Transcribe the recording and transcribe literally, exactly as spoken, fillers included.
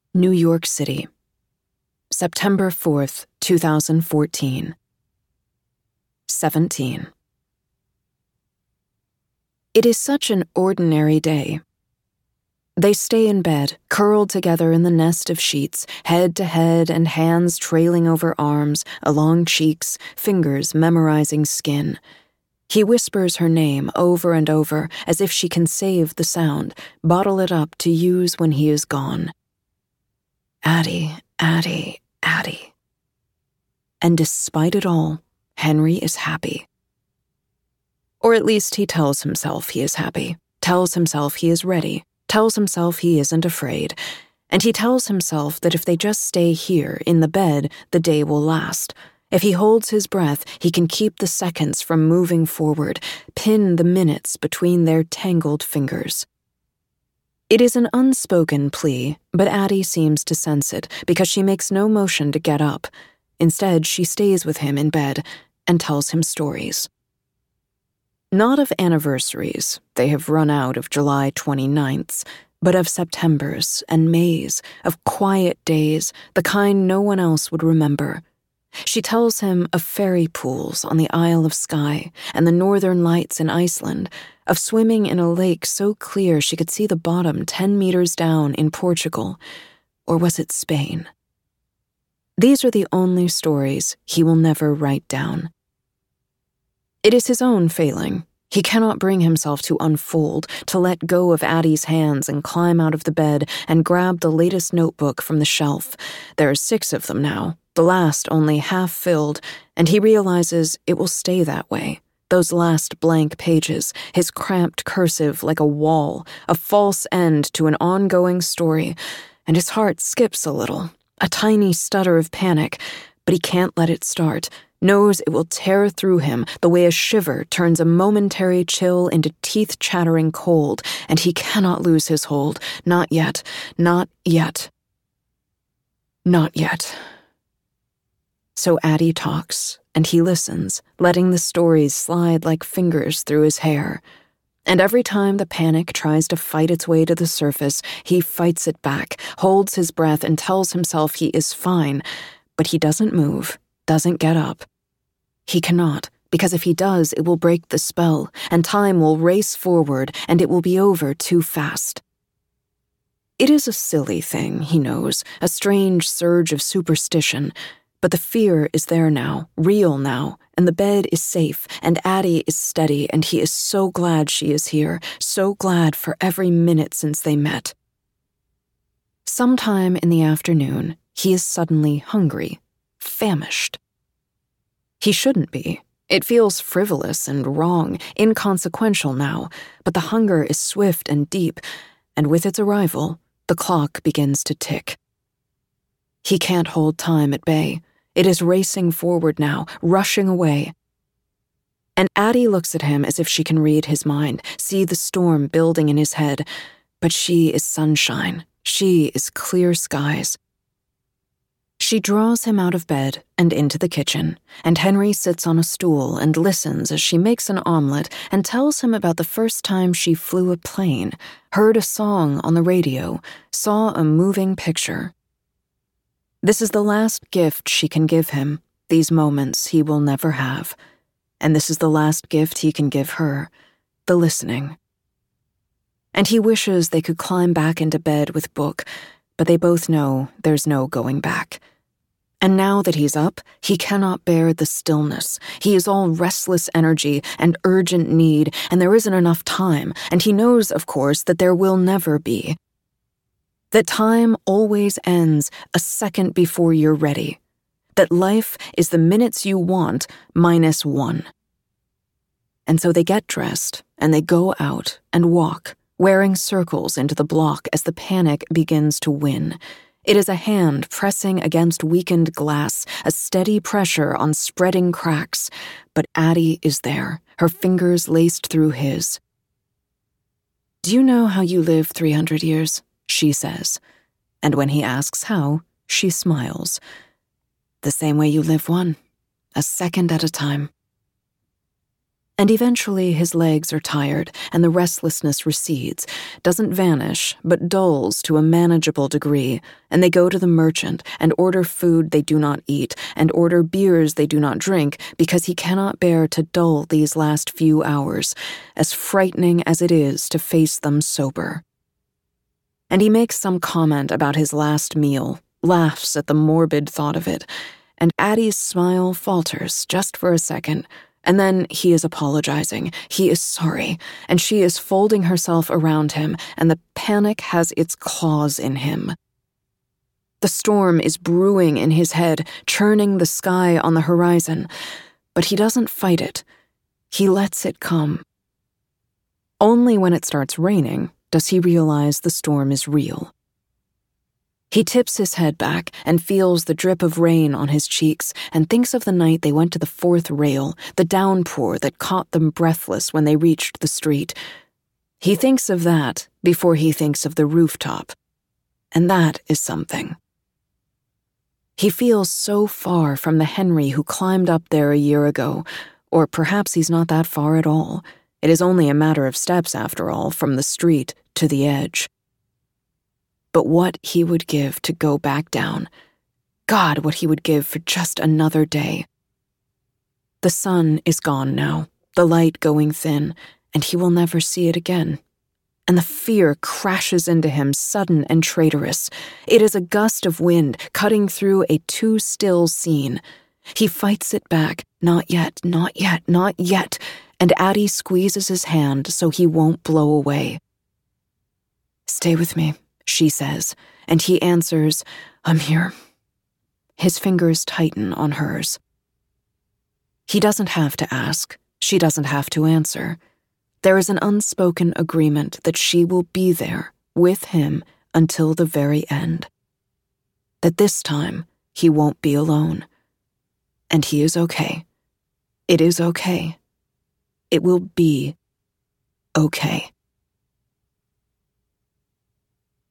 New York City, September fourth, two thousand fourteen. seventeen. It is such an ordinary day. They stay in bed, curled together in the nest of sheets, head to head and hands trailing over arms, along cheeks, fingers memorizing skin. He whispers her name over and over as if she can save the sound, bottle it up to use when he is gone. Addie, Addie, Addie. And despite it all, Henry is happy. Or at least he tells himself he is happy, tells himself he is ready, tells himself he isn't afraid, and he tells himself that if they just stay here, in the bed, the day will last. If he holds his breath, he can keep the seconds from moving forward, pin the minutes between their tangled fingers. It is an unspoken plea, but Addie seems to sense it because she makes no motion to get up. Instead, she stays with him in bed and tells him stories. Not of anniversaries, they have run out of July twenty-ninths, but of Septembers and Mays, of quiet days, the kind no one else would remember. She tells him of fairy pools on the Isle of Skye and the northern lights in Iceland, of swimming in a lake so clear she could see the bottom ten meters down in Portugal, or was it Spain? These are the only stories he will never write down. It is his own failing. He cannot bring himself to unfold, to let go of Addie's hands and climb out of the bed and grab the latest notebook from the shelf. There are six of them now, the last only half filled, and he realizes it will stay that way. Those last blank pages, his cramped cursive like a wall, a false end to an ongoing story, and his heart skips a little, a tiny stutter of panic, but he can't let it start, knows it will tear through him the way a shiver turns a momentary chill into teeth-chattering cold, and he cannot lose his hold. Not yet. Not yet. Not yet. So Addie talks, and he listens, letting the stories slide like fingers through his hair. And every time the panic tries to fight its way to the surface, he fights it back, holds his breath, and tells himself he is fine, but he doesn't move, doesn't get up. He cannot, because if he does, it will break the spell, and time will race forward, and it will be over too fast. It is a silly thing, he knows, a strange surge of superstition, but the fear is there now, real now, and the bed is safe, and Addie is steady, and he is so glad she is here, so glad for every minute since they met. Sometime in the afternoon, he is suddenly hungry, famished. He shouldn't be. It feels frivolous and wrong, inconsequential now, but the hunger is swift and deep, and with its arrival, the clock begins to tick. He can't hold time at bay. It is racing forward now, rushing away. And Addie looks at him as if she can read his mind, see the storm building in his head, but she is sunshine. She is clear skies. She draws him out of bed and into the kitchen, and Henry sits on a stool and listens as she makes an omelet and tells him about the first time she flew a plane, heard a song on the radio, saw a moving picture. This is the last gift she can give him, these moments he will never have. And this is the last gift he can give her, the listening. And he wishes they could climb back into bed with Book, but they both know there's no going back. And now that he's up, he cannot bear the stillness. He is all restless energy and urgent need, and there isn't enough time, and he knows, of course, that there will never be. That time always ends a second before you're ready. That life is the minutes you want minus one. And so they get dressed, and they go out and walk, wearing circles into the block as the panic begins to win. It is a hand pressing against weakened glass, a steady pressure on spreading cracks, but Addie is there, her fingers laced through his. "Do you know how you live three hundred years?" she says, and when he asks how, she smiles. "The same way you live one, a second at a time." And eventually his legs are tired, and the restlessness recedes, doesn't vanish, but dulls to a manageable degree, and they go to the merchant and order food they do not eat, and order beers they do not drink, because he cannot bear to dull these last few hours, as frightening as it is to face them sober. And he makes some comment about his last meal, laughs at the morbid thought of it, and Addie's smile falters just for a second. And then he is apologizing, he is sorry, and she is folding herself around him, and the panic has its claws in him. The storm is brewing in his head, churning the sky on the horizon, but he doesn't fight it. He lets it come. Only when it starts raining does he realize the storm is real. He tips his head back and feels the drip of rain on his cheeks and thinks of the night they went to the fourth rail, the downpour that caught them breathless when they reached the street. He thinks of that before he thinks of the rooftop, and that is something. He feels so far from the Henry who climbed up there a year ago, or perhaps he's not that far at all. It is only a matter of steps, after all, from the street to the edge. But what he would give to go back down. God, what he would give for just another day. The sun is gone now, the light going thin, and he will never see it again. And the fear crashes into him, sudden and traitorous. It is a gust of wind cutting through a too-still scene. He fights it back, not yet, not yet, not yet, and Addie squeezes his hand so he won't blow away. Stay with me, she says, and he answers, I'm here. His fingers tighten on hers. He doesn't have to ask. She doesn't have to answer. There is an unspoken agreement that she will be there with him until the very end. That this time he won't be alone. And he is okay. It is okay. It will be okay.